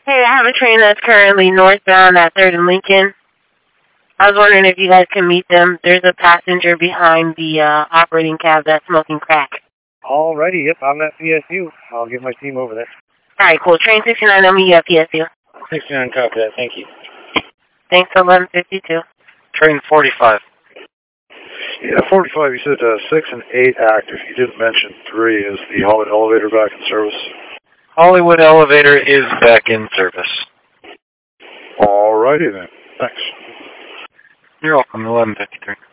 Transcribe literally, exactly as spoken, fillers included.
Hey, I have a train that's currently northbound at third and Lincoln. I was wondering if you guys can meet them. There's a passenger behind the uh, operating cab that's smoking crack. Alrighty, yep, I'm at P S U. I'll get my team over there. Alright, cool. Train sixty-nine, I'm meet you at P S U. sixty-nine, copy that, thank you. Thanks, eleven fifty-two. Train forty-five. Yeah, forty-five, you said uh, six and eight active. You didn't mention three. Is the Hollywood elevator back in service? Hollywood elevator is back in service. Alrighty then. Thanks. You're welcome, eleven fifty-three.